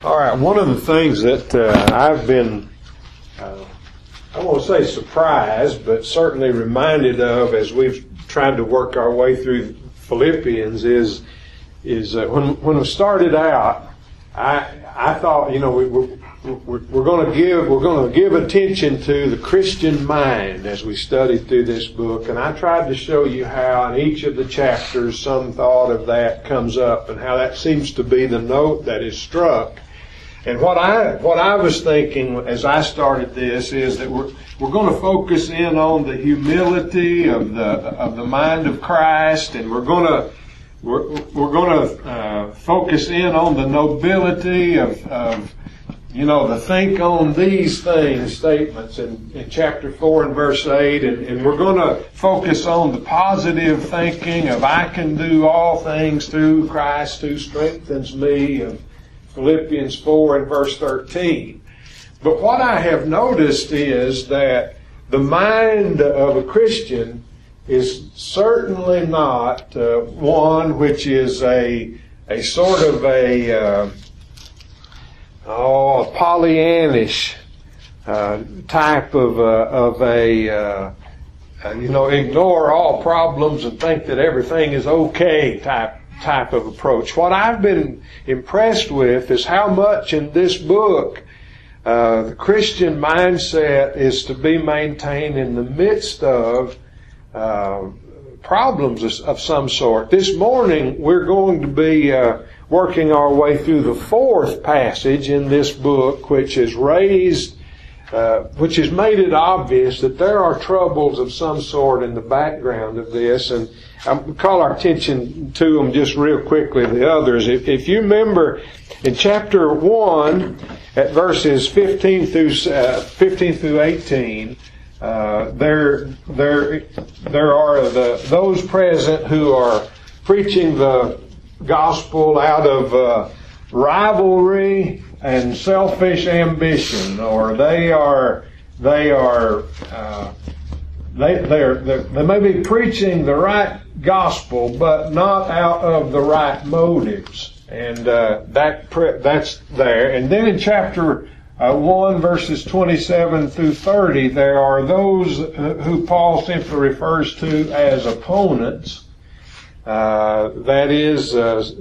All right, one of the things that I've been, I won't say surprised, but certainly reminded of as we've tried to work our way through Philippians is when we started out, I thought, we're going to give attention to the Christian mind as we studied through this book, and I tried to show you how in each of the chapters some thought of that comes up and how that seems to be the note that is struck. And what I was thinking as I started this is that we're going to focus in on the humility of the mind of Christ, and we're going to focus in on the nobility of the think on these things statements in chapter 4 and verse 8, and we're going to focus on the positive thinking of I can do all things through Christ who strengthens me, of Philippians 4 and verse 13. But what I have noticed is that the mind of a Christian is certainly not one which is a sort of a Pollyannish type of ignore all problems and think that everything is okay type of approach. What I've been impressed with is how much in this book the Christian mindset is to be maintained in the midst of problems of some sort. This morning we're going to be working our way through the fourth passage in this book, which has made it obvious that there are troubles of some sort in the background of this, and I'll call our attention to them just real quickly, the others. If you remember in chapter 1 at verses 15 through 18, there are those present who are preaching the gospel out of rivalry and selfish ambition, or they may be preaching the right gospel, but not out of the right motives, and that's there. And then in chapter 1, verses 27 through 30, there are those who Paul simply refers to as opponents. That is,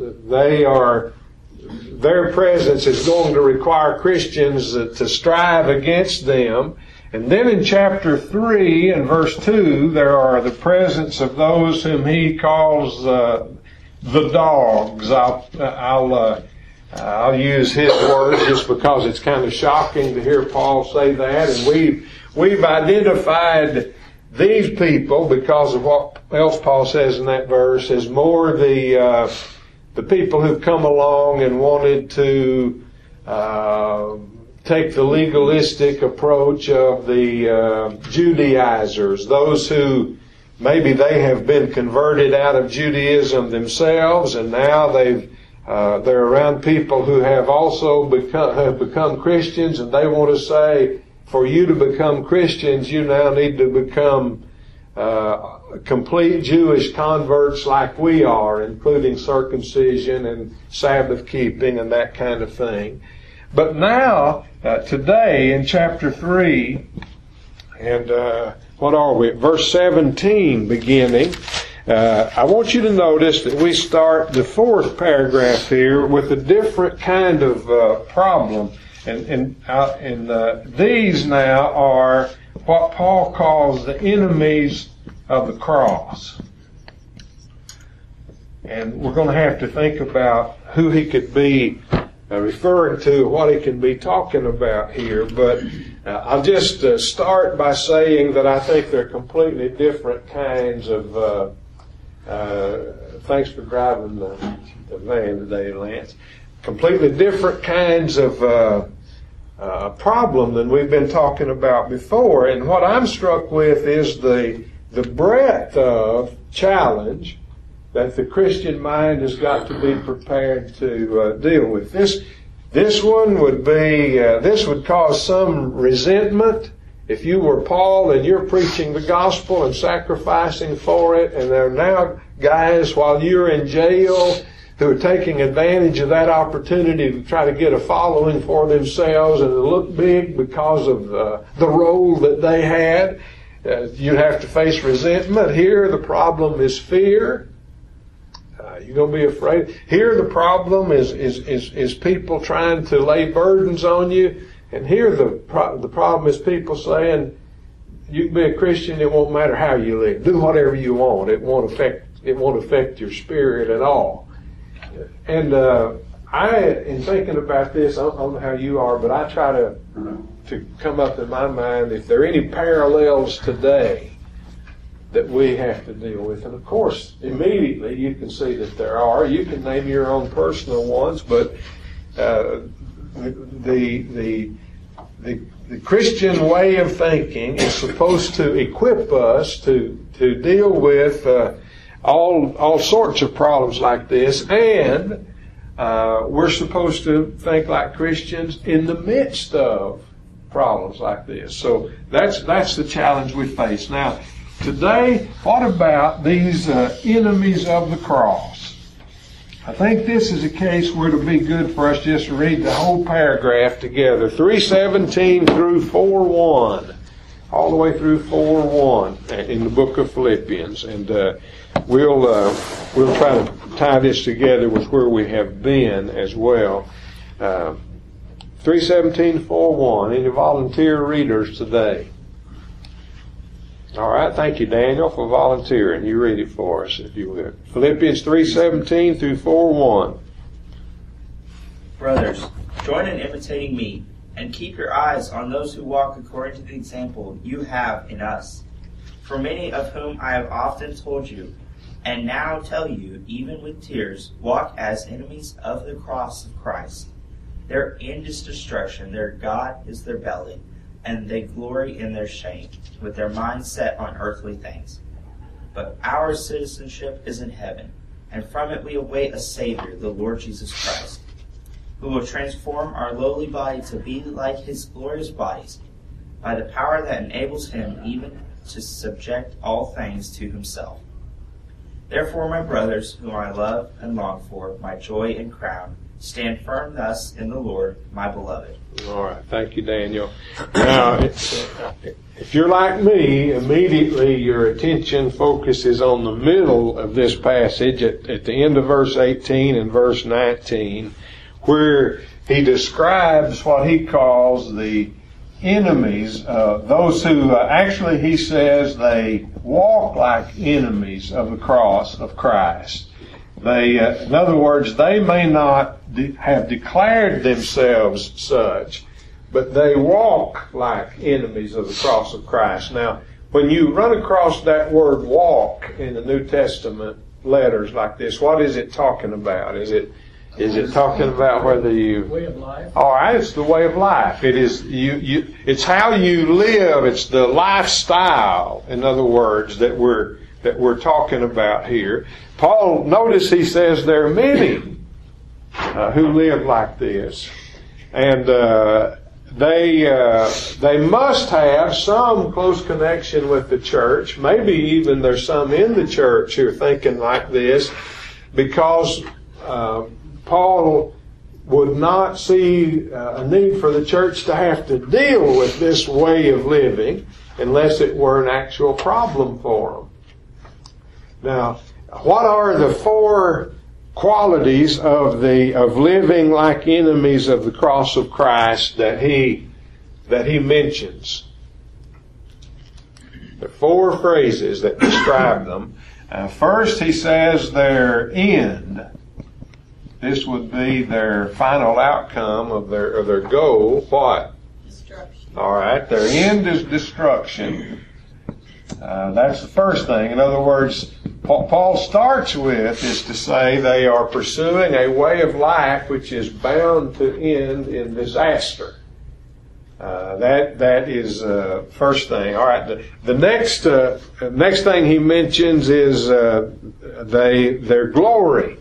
their presence is going to require Christians to strive against them. And then in chapter 3 and verse 2, there are the presence of those whom he calls the dogs. I'll use his words just because it's kind of shocking to hear Paul say that. And we've identified these people, because of what else Paul says in that verse, as more the people who've come along and wanted to take the legalistic approach of the Judaizers, those who maybe they have been converted out of Judaism themselves, and now they're around people who have also become Christians, and they want to say, for you to become Christians, you now need to become complete Jewish converts like we are, including circumcision and Sabbath keeping and that kind of thing. But now, today in chapter 3, and what are we? Verse 17 beginning, I want you to notice that we start the fourth paragraph here with a different kind of problem. And these now are what Paul calls the enemies of the cross. And we're going to have to think about who he could be referring to, what he can be talking about here. But I'll just start by saying that I think they're completely different kinds of... thanks for driving the van today, Lance. Completely different kinds of problem than we've been talking about before. And what I'm struck with is the breadth of challenge that the Christian mind has got to be prepared to deal with. This one would be, this would cause some resentment if you were Paul and you're preaching the gospel and sacrificing for it, and there are now guys while you're in jail who are taking advantage of that opportunity to try to get a following for themselves and to look big because of the role that they had. You'd have to face resentment. Here the problem is fear. You're going to be afraid. Here the problem is people trying to lay burdens on you. And here the problem is people saying, you can be a Christian, it won't matter how you live. Do whatever you want. It won't affect your spirit at all. And in thinking about this, I don't know how you are, but I try to come up in my mind if there are any parallels today that we have to deal with. And of course, immediately you can see that there are. You can name your own personal ones, but the Christian way of thinking is supposed to equip us to deal with all sorts of problems like this, and we're supposed to think like Christians in the midst of problems like this. So that's the challenge we face. Now, today, what about these enemies of the cross? I think this is a case where it'll be good for us just to read the whole paragraph together, 3:17 through 4:1, all the way through 4:1 in the book of Philippians, and we'll try to tie this together with where we have been as well. 3:17, 4:1. Any volunteer readers today? All right, thank you, Daniel, for volunteering. You read it for us, if you would. Philippians 3:17 through 4:1. Brothers, join in imitating me, and keep your eyes on those who walk according to the example you have in us. For many of whom I have often told you, and now tell you, even with tears, walk as enemies of the cross of Christ. Their end is destruction, their God is their belly, and they glory in their shame, with their minds set on earthly things. But our citizenship is in heaven, and from it we await a Savior, the Lord Jesus Christ, who will transform our lowly body to be like his glorious bodies, by the power that enables him even to subject all things to himself. Therefore, my brothers, whom I love and long for, my joy and crown, stand firm thus in the Lord, my beloved. All right. Thank you, Daniel. Now, if you're like me, immediately your attention focuses on the middle of this passage at the end of verse 18 and verse 19, where he describes what he calls the enemies, those who actually he says they walk like enemies of the cross of Christ. They, in other words, they may not have declared themselves such, but they walk like enemies of the cross of Christ. Now, when you run across that word walk in the New Testament letters like this, what is it talking about? Is it talking about whether you... Way of life. All right, it's the way of life. It is it's how you live. It's the lifestyle, in other words, that we're talking about here. Paul, notice he says there are many who live like this, and they must have some close connection with the church. Maybe even there's some in the church who are thinking like this, because Paul would not see a need for the church to have to deal with this way of living unless it were an actual problem for them. Now, what are the four qualities of living like enemies of the cross of Christ that he mentions? There are four phrases that describe them. First, he says their end. This would be their final outcome of their goal. What? Destruction. All right, their end is destruction. That's the first thing. In other words, what Paul starts with is to say they are pursuing a way of life which is bound to end in disaster. That is first thing. All right. The next thing he mentions is their glory.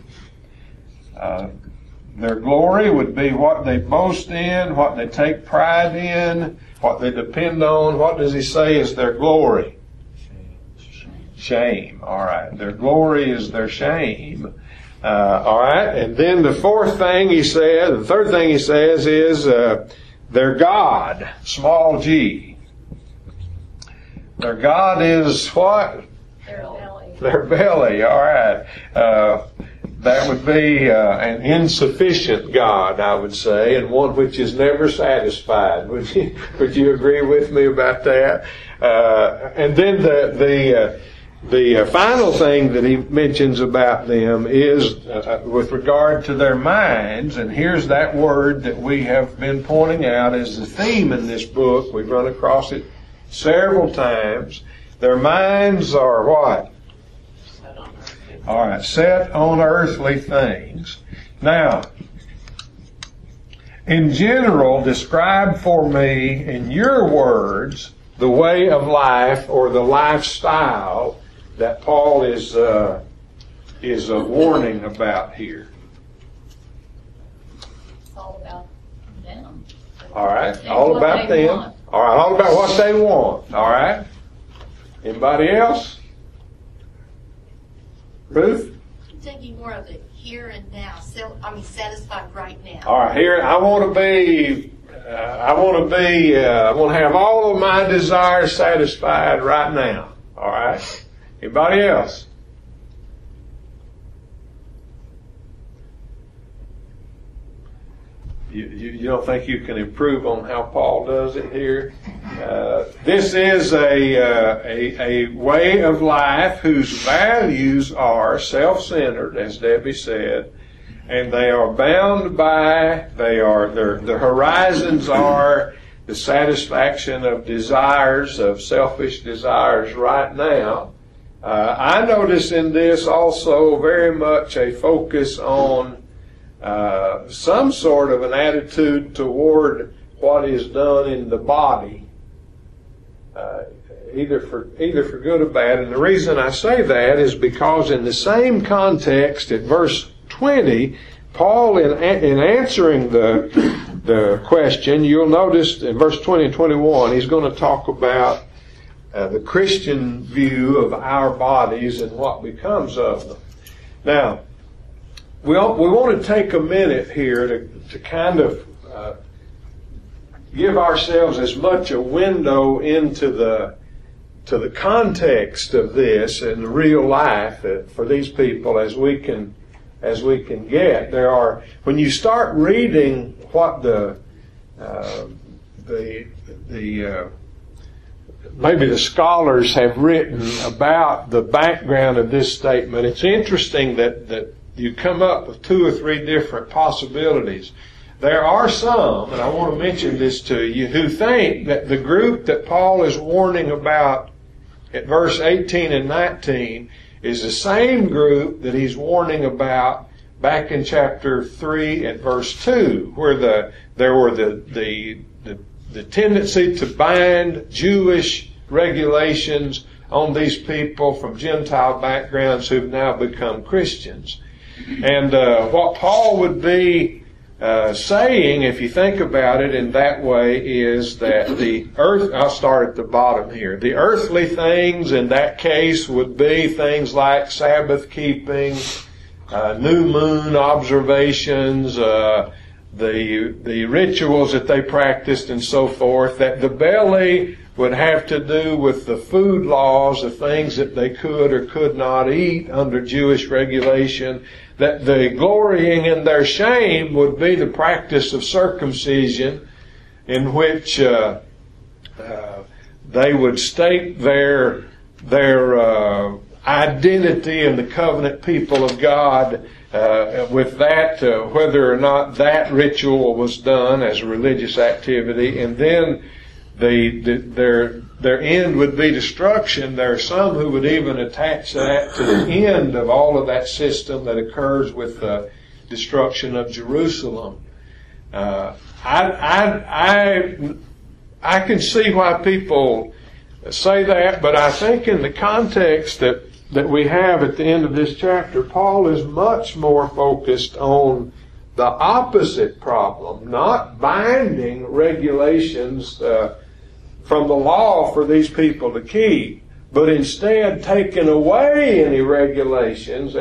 Their glory would be what they boast in, what they take pride in, what they depend on. What does he say is their glory? Shame. All right. Their glory is their shame. All right, and then the third thing he says is their God, small g. Their God is what? Their belly. Their belly, all right. That would be an insufficient God, I would say, and one which is never satisfied. Would you agree with me about that? And then the final thing that he mentions about them is with regard to their minds, and here's that word that we have been pointing out as the theme in this book. We've run across it several times. Their minds are what? All right, set on earthly things. Now, in general, describe for me in your words the way of life or the lifestyle that Paul is warning about here. It's all about them. All right, all about them. All right, all about what they want. All right. Anybody else? Ruth? I'm thinking more of the here and now. Satisfied right now. All right, here I want to have all of my desires satisfied right now. All right. Anybody else? You don't think you can improve on how Paul does it here? This is a way of life whose values are self-centered, as Debbie said, and they are bound by, their horizons are the satisfaction of desires, of selfish desires right now. I notice in this also very much a focus on some sort of an attitude toward what is done in the body, either for good or bad. And the reason I say that is because in the same context at verse 20, Paul, in answering the question, you'll notice in verse 20 and 21, he's going to talk about the Christian view of our bodies and what becomes of them. Now, we want to take a minute here to kind of give ourselves as much a window into the context of this and real life for these people as we can get. When you start reading what maybe the scholars have written about the background of this statement, it's interesting that you come up with two or three different possibilities. There are some, and I want to mention this to you, who think that the group that Paul is warning about at verse 18 and 19 is the same group that he's warning about back in chapter 3 at verse 2, where there were the tendency to bind Jewish regulations on these people from Gentile backgrounds who've now become Christians. And what Paul would be saying, if you think about it in that way, is that the earth, I'll start at the bottom here, the earthly things in that case would be things like Sabbath keeping, new moon observations, the rituals that they practiced and so forth, that the belly would have to do with the food laws, the things that they could or could not eat under Jewish regulation, that the glorying in their shame would be the practice of circumcision, in which they would state their identity in the covenant people of God with that, whether or not that ritual was done as a religious activity, and then their end would be destruction. There are some who would even attach that to the end of all of that system that occurs with the destruction of Jerusalem. I can see why people say that, but I think in the context that we have at the end of this chapter, Paul is much more focused on the opposite problem, not binding regulations from the law for these people to keep, but instead taking away any regulations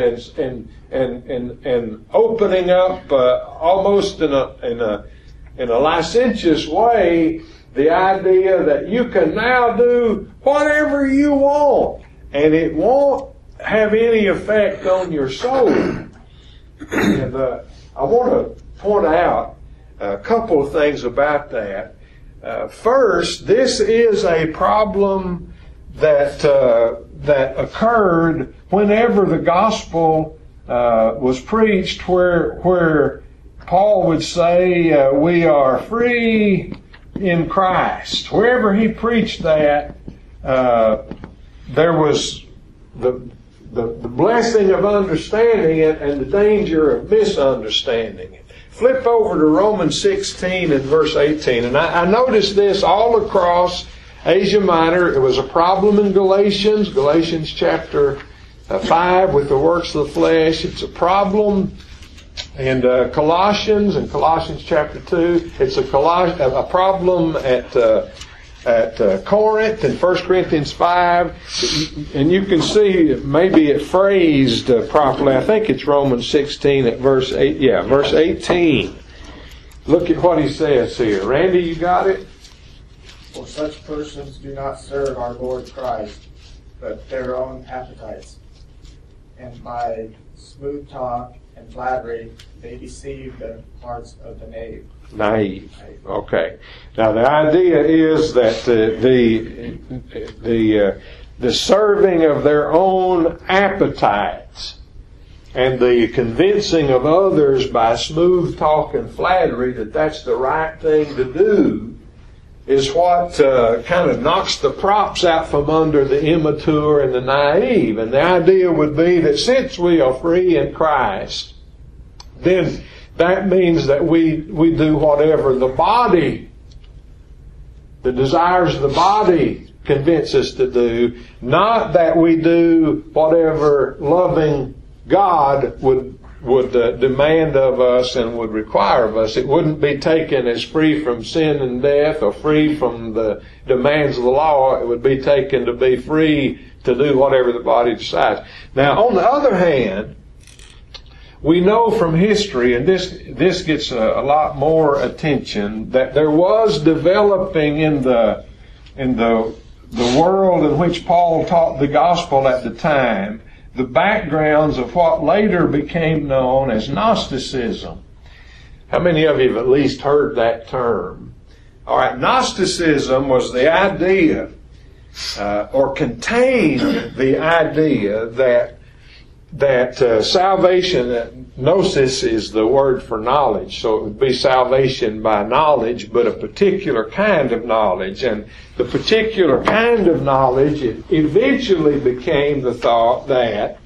and opening up almost in a licentious way the idea that you can now do whatever you want and it won't have any effect on your soul. And I want to point out a couple of things about that. First, this is a problem that occurred whenever the gospel was preached, where Paul would say we are free in Christ. Wherever he preached that, there was the blessing of understanding it and the danger of misunderstanding it. Flip over to Romans 16 and verse 18. And I noticed this all across Asia Minor. It was a problem in Galatians chapter 5 with the works of the flesh. It's a problem in Colossians chapter 2. It's a problem at Corinth in 1 Corinthians 5. And you can see maybe it phrased properly. I think it's Romans 16 at verse 8. Yeah, verse 18. Look at what he says here. Randy, you got it? For such persons do not serve our Lord Christ, but their own appetites. And by smooth talk and flattery, they deceive the hearts of the naive. Okay. Now the idea is that the serving of their own appetites and the convincing of others by smooth talk and flattery that that's the right thing to do is what kind of knocks the props out from under the immature and the naive. And the idea would be that since we are free in Christ, then that means that we do whatever the desires of the body convince us to do, not that we do whatever loving God would demand of us and would require of us. It wouldn't be taken as free from sin and death or free from the demands of the law. It would be taken to be free to do whatever the body decides. Now, on the other hand, we know from history, and this gets a lot more attention, that there was developing in the world in which Paul taught the gospel at the time, the backgrounds of what later became known as Gnosticism. How many of you have at least heard that term? All right, Gnosticism was the idea, or contained the idea that salvation, gnosis is the word for knowledge, so it would be salvation by knowledge, but a particular kind of knowledge. And the particular kind of knowledge, it eventually became the thought that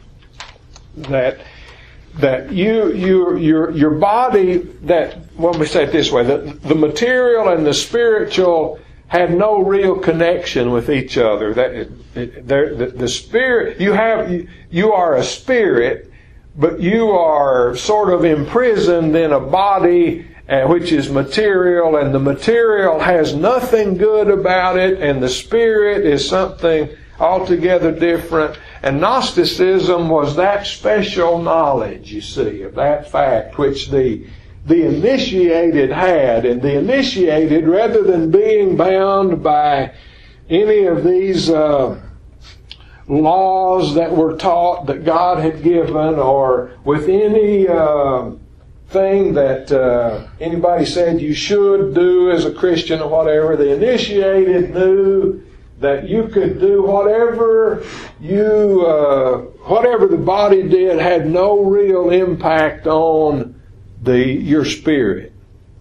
your body, that, when we say it this way, the material and the spiritual had no real connection with each other. The spirit, you are a spirit, but you are sort of imprisoned in a body which is material, and the material has nothing good about it, and the spirit is something altogether different. And Gnosticism was that special knowledge, you see, of that fact which the initiated had. And the initiated, rather than being bound by any of these laws that were taught that God had given, or with any thing that anybody said you should do as a Christian or whatever, the initiated knew that you could do whatever the body did had no real impact on your spirit.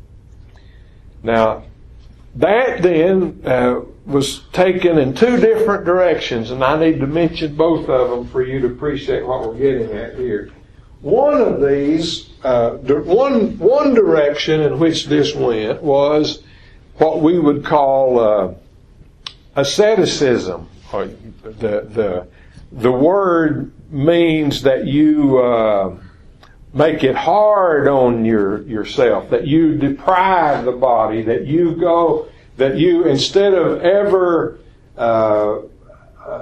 Now, that then was taken in two different directions, and I need to mention both of them for you to appreciate what we're getting at here. One of these, one direction in which this went was what we would call asceticism. The word means that you make it hard on yourself, that you deprive the body, that you instead of ever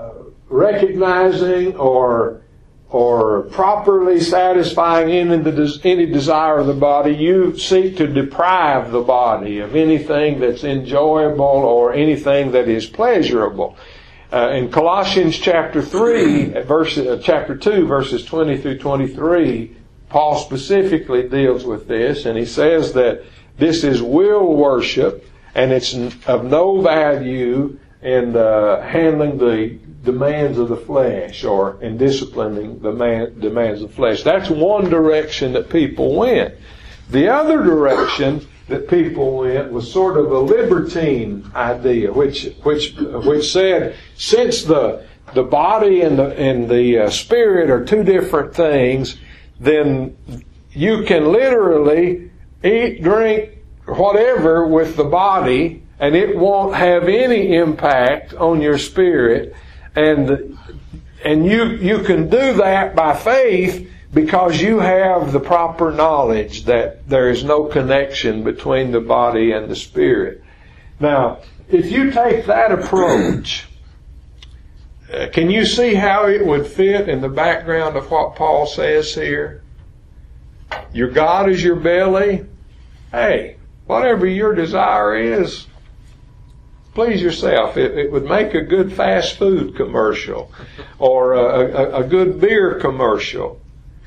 recognizing or properly satisfying any desire of the body, you seek to deprive the body of anything that's enjoyable or anything that is pleasurable. In Colossians chapter 2, verses 20 through 23, Paul specifically deals with this, and he says that this is will worship, and it's of no value in handling the demands of the flesh or in disciplining the demands of the flesh. That's one direction that people went. The other direction that people went was sort of a libertine idea, which said, since the body and the spirit are two different things, then you can literally eat, drink, whatever with the body, and it won't have any impact on your spirit. And you can do that by faith because you have the proper knowledge that there is no connection between the body and the spirit. Now, if you take that approach, can you see how it would fit in the background of what Paul says here? Your God is your belly. Hey, whatever your desire is, please yourself. It would make a good fast food commercial or a good beer commercial.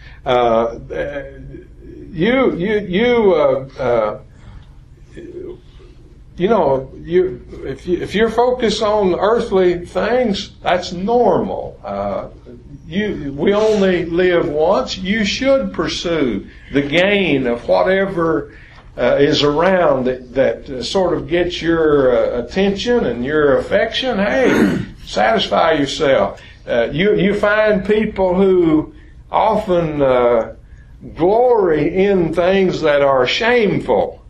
If you're focused on earthly things, that's normal. We only live once. You should pursue the gain of whatever is around that sort of gets your attention and your affection. Hey, satisfy yourself. You find people who often glory in things that are shameful.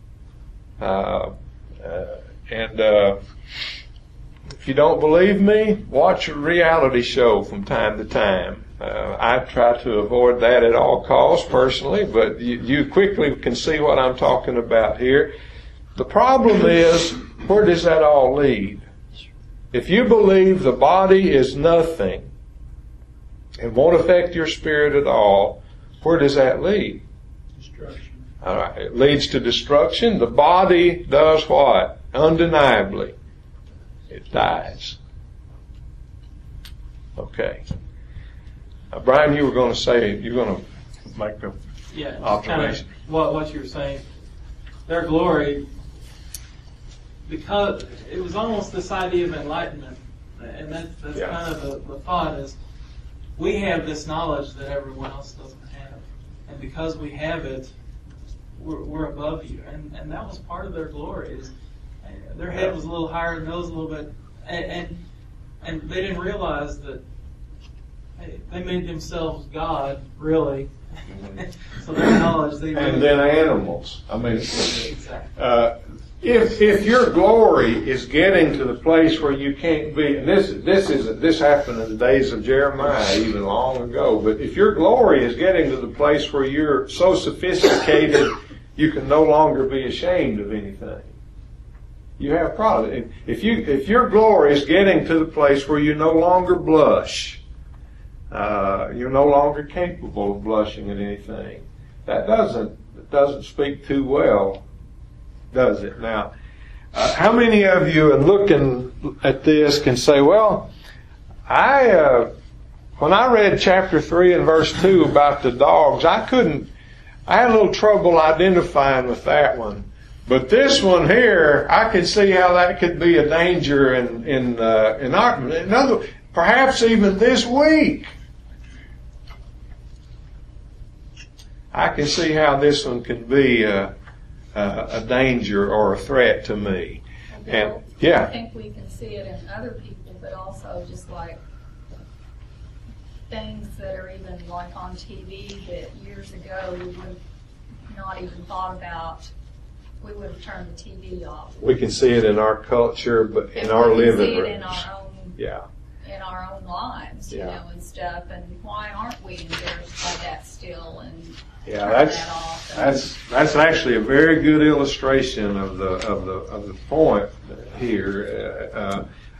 And if you don't believe me, watch a reality show from time to time. I try to avoid that at all costs personally, but you quickly can see what I'm talking about here. The problem is, where does that all lead? If you believe the body is nothing and won't affect your spirit at all, where does that lead? Destruction. All right, it leads to destruction. The body does what? Undeniably, it dies. Okay. Brian, you were going to say, you're going to make an observation. Kind of what you were saying. Their glory, because it was almost this idea of enlightenment, and that's kind of the thought is, we have this knowledge that everyone else doesn't have, and because we have it, we're above you, and that was part of their glory. Is their head was a little higher, nose a little bit, and they didn't realize that they made themselves God, really. So their knowledge, and then animals. I mean, exactly. If your glory is getting to the place where you can't be, and this happened in the days of Jeremiah even long ago, but if your glory is getting to the place where you're so sophisticated you can no longer be ashamed of anything, you have problems. If your glory is getting to the place where you no longer blush, you're no longer capable of blushing at anything, that doesn't speak too well, does it? Now, how many of you, in looking at this, can say, well, when I read chapter 3 and verse 2 about the dogs, I had a little trouble identifying with that one. But this one here, I can see how that could be a danger in perhaps even this week. I can see how this one can be a danger or a threat to me. And I think we can see it in other people, but also just like things that are even like on TV that years ago we would have not even thought about. We would have turned the TV off. We can see it in our culture, but in our living rooms. We can see it in our own, in our own lives, you know, and stuff. And why aren't we embarrassed by that still? And that's actually a very good illustration of the point here.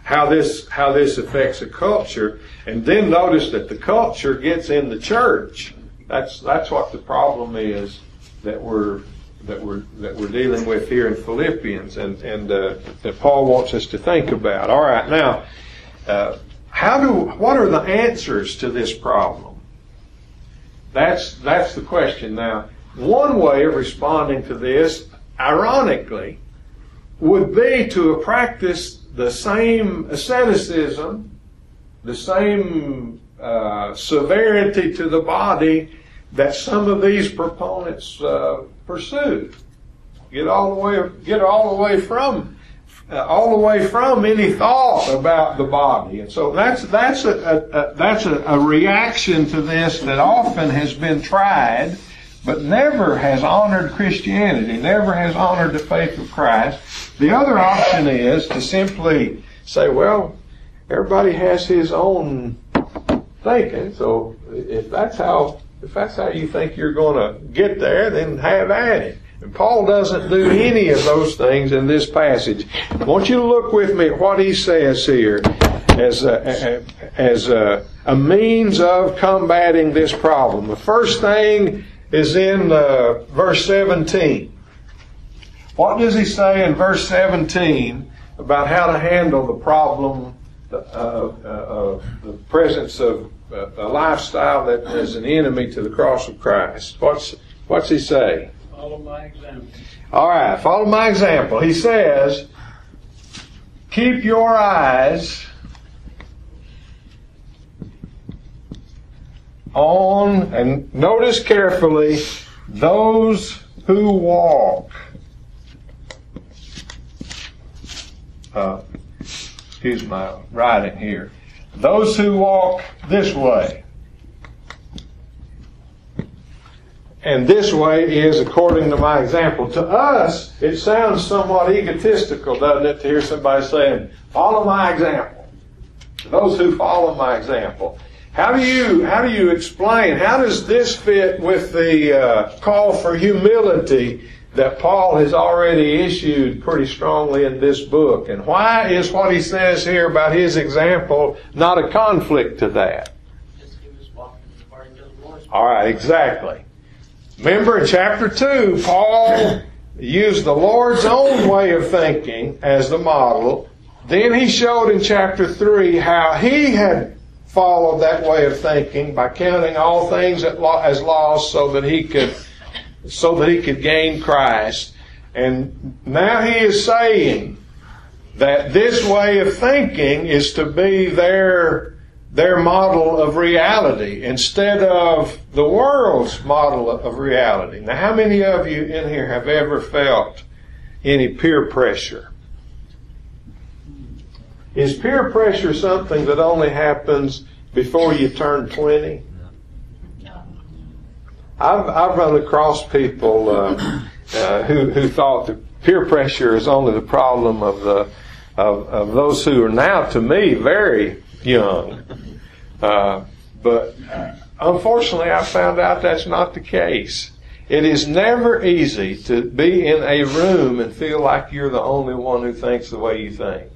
how this affects a culture, and then notice that the culture gets in the church. That's what the problem is that we're dealing with here in Philippians, and that Paul wants us to think about. All right, now, what are the answers to this problem? That's the question. Now, one way of responding to this, ironically, would be to practice the same asceticism, the same severity to the body that some of these proponents pursue. Get all the way from any thought about the body, and so that's a reaction to this that often has been tried, but never has honored Christianity, never has honored the faith of Christ. The other option is to simply say, well, everybody has his own thinking, so if that's how you think you're going to get there, then have at it. And Paul doesn't do any of those things in this passage. I want you to look with me at what he says here as a means of combating this problem. The first thing is in verse 17. What does he say in verse 17 about how to handle the problem of the presence of a lifestyle that is an enemy to the cross of Christ? What's he say? Follow my example. All right, follow my example. He says, keep your eyes on, and notice carefully, those who walk. Excuse my writing here. Those who walk this way. And this way is according to my example. To us, it sounds somewhat egotistical, doesn't it, to hear somebody saying, follow my example. Those who follow my example. How do you explain, how does this fit with the call for humility that Paul has already issued pretty strongly in this book? And why is what he says here about his example not a conflict to that? Because he was walking according to the Lord's. All right, exactly. Remember in chapter 2, Paul used the Lord's own way of thinking as the model. Then he showed in chapter 3 how he had followed that way of thinking by counting all things as lost so that he could gain Christ. And now he is saying that this way of thinking is to be their model of reality instead of the world's model of reality. Now, how many of you in here have ever felt any peer pressure? Is peer pressure something that only happens before you turn 20? I've run across people who thought that peer pressure is only the problem of those who are now, to me, very young. But unfortunately, I found out that's not the case. It is never easy to be in a room and feel like you're the only one who thinks the way you think.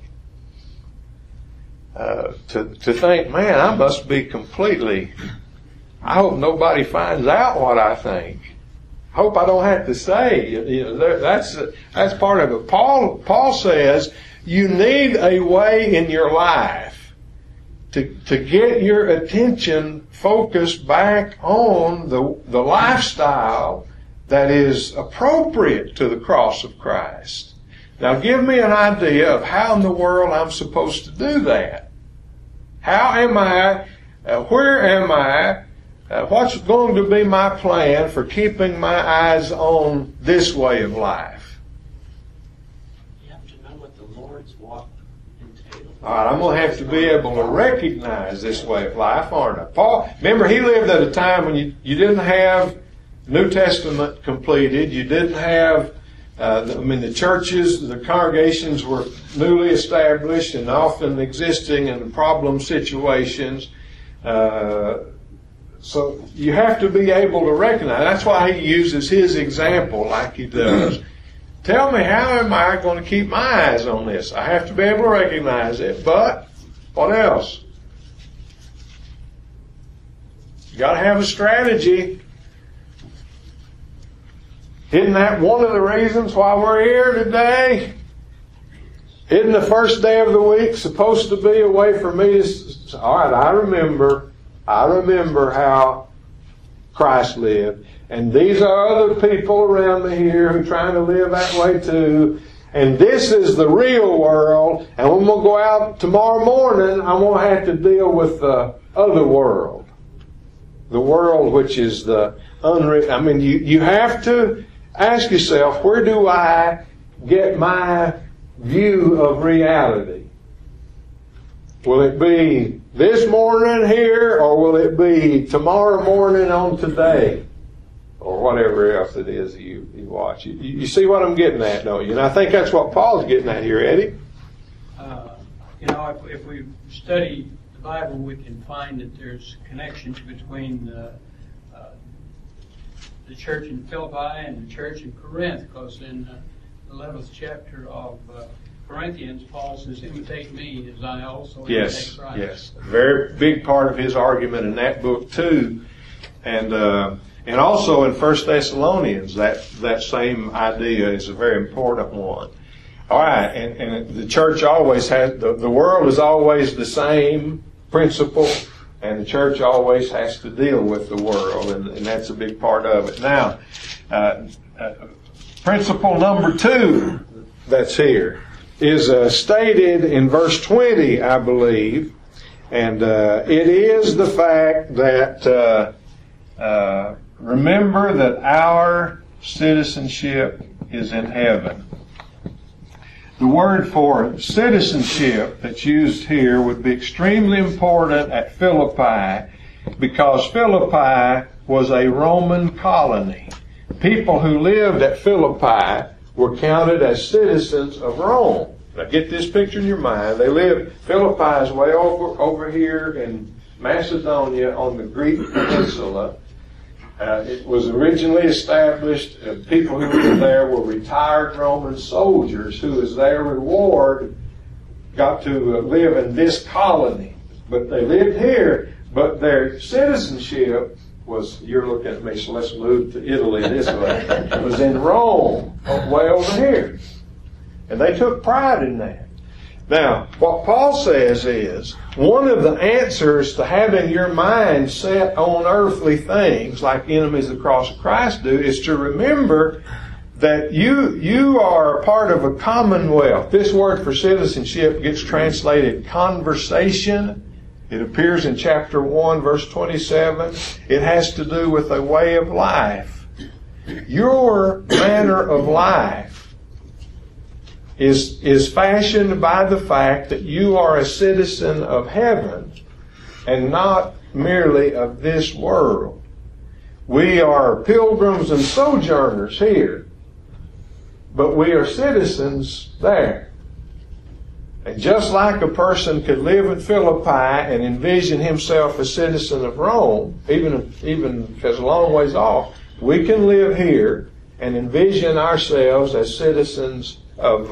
To think, man, I must be completely... I hope nobody finds out what I think. I hope I don't have to say. That's part of it. Paul says you need a way in your life to get your attention focused back on the lifestyle that is appropriate to the cross of Christ. Now give me an idea of how in the world I'm supposed to do that. How am I, where am I, what's going to be my plan for keeping my eyes on this way of life? You have to know what the Lord's walk entails. All right, I'm going to have to be able to recognize this way of life, aren't I? Paul, remember, he lived at a time when you didn't have New Testament completed. You didn't have, the churches, the congregations were newly established and often existing in problem situations. So you have to be able to recognize. That's why he uses his example like he does Tell me, how am I going to keep my eyes on this? I have to be able to recognize it, but what else? You got to have a strategy. Isn't that one of the reasons why we're here today? Isn't the first day of the week supposed to be a way for me to, all right, I remember how Christ lived. And these are other people around me here who are trying to live that way too. And this is the real world. And when we go out tomorrow morning, I'm going to have to deal with the other world. The world which is the unwritten. I mean, you have to ask yourself, where do I get my view of reality? Will it be this morning here, or will it be tomorrow morning on today? Or whatever else it is you watch. You see what I'm getting at, don't you? And I think that's what Paul's getting at here, Eddie. If we study the Bible, we can find that there's connections between the church in Philippi and the church in Corinth, because in the 11th chapter of Corinthians, Paul says, imitate me as I also imitate Christ. Yes, a very big part of his argument in that book too. And also in 1 Thessalonians, that same idea is a very important one. All right, and the church always has, the world is always the same principle, and the church always has to deal with the world, and that's a big part of it. Now, principle number 2 that's here is stated in verse 20, I believe, and it is the fact that remember that our citizenship is in heaven. The word for citizenship that's used here would be extremely important at Philippi, because Philippi was a Roman colony. People who lived at Philippi were counted as citizens of Rome. Now get this picture in your mind. Philippi is way over here in Macedonia on the Greek peninsula. It was originally established, people who lived there were retired Roman soldiers who, as their reward, got to live in this colony. But they lived here, but their citizenship was, you're looking at me, so let's move to Italy this way. It was in Rome, way over here. And they took pride in that. Now, what Paul says is, one of the answers to having your mind set on earthly things, like enemies of the cross of Christ do, is to remember that you are a part of a commonwealth. This word for citizenship gets translated conversation. It appears in chapter 1, verse 27. It has to do with a way of life. Your manner of life is fashioned by the fact that you are a citizen of heaven and not merely of this world. We are pilgrims and sojourners here, but we are citizens there. And just like a person could live in Philippi and envision himself a citizen of Rome, even if it's a long ways off, we can live here and envision ourselves as citizens of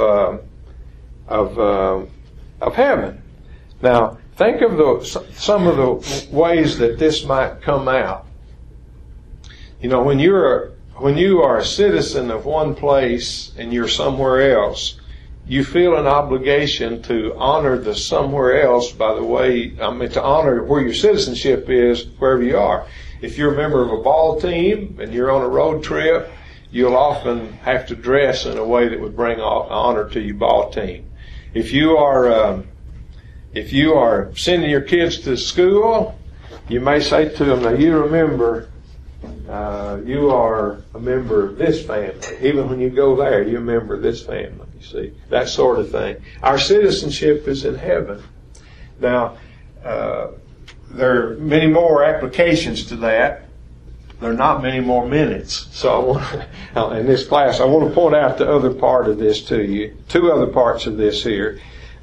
heaven. Now, think of some of the ways that this might come out. You know, when you are a citizen of one place and you're somewhere else, you feel an obligation to honor the somewhere else to honor where your citizenship is wherever you are. If you're a member of a ball team and you're on a road trip, you'll often have to dress in a way that would bring honor to your ball team. If you are sending your kids to school, you may say to them, now you remember, you are a member of this family. Even when you go there, you remember this family, you see, that sort of thing. Our citizenship is in heaven. Now, there are many more applications to that. There are not many more minutes. So in this class, I want to point out the other part of this to you. 2 other parts of this here.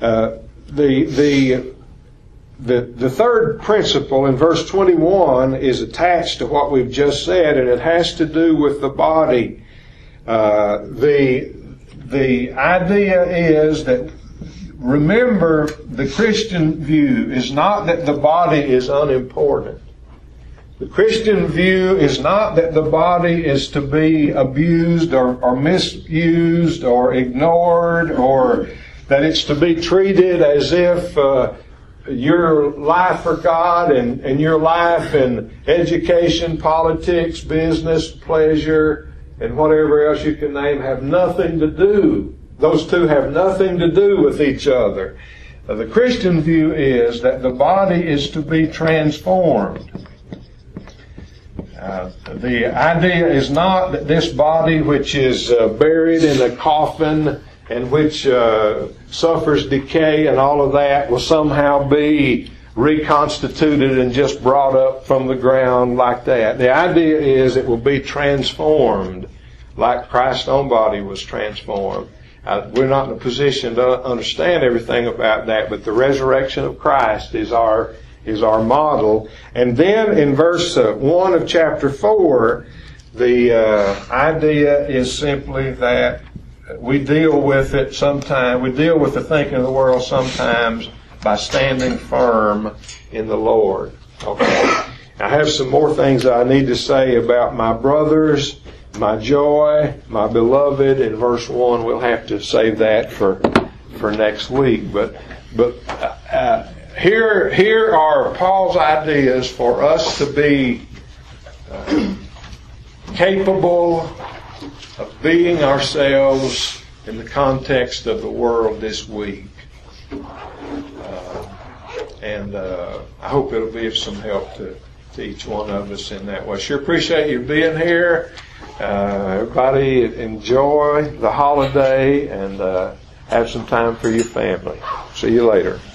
The third principle in verse 21 is attached to what we've just said, and it has to do with the body. the idea is that, remember, the Christian view is not that the body is unimportant. The Christian view is not that the body is to be abused or misused or ignored, or that it's to be treated as if your life for God and your life in education, politics, business, pleasure, and whatever else you can name have nothing to do. Those two have nothing to do with each other. The Christian view is that the body is to be transformed. The idea is not that this body, which is buried in a coffin and which suffers decay and all of that, will somehow be reconstituted and just brought up from the ground like that. The idea is it will be transformed like Christ's own body was transformed. We're not in a position to understand everything about that, but the resurrection of Christ is our model. And then in verse 1 of chapter 4, the idea is simply that we deal with it sometimes. We deal with the thinking of the world sometimes by standing firm in the Lord. Okay. I have some more things that I need to say about my brothers, my joy, my beloved. In verse 1, we'll have to save that for next week. But here are Paul's ideas for us to be capable of being ourselves in the context of the world this week. And I hope it'll be of some help to each one of us in that way. Sure appreciate you being here. Everybody enjoy the holiday and have some time for your family. See you later.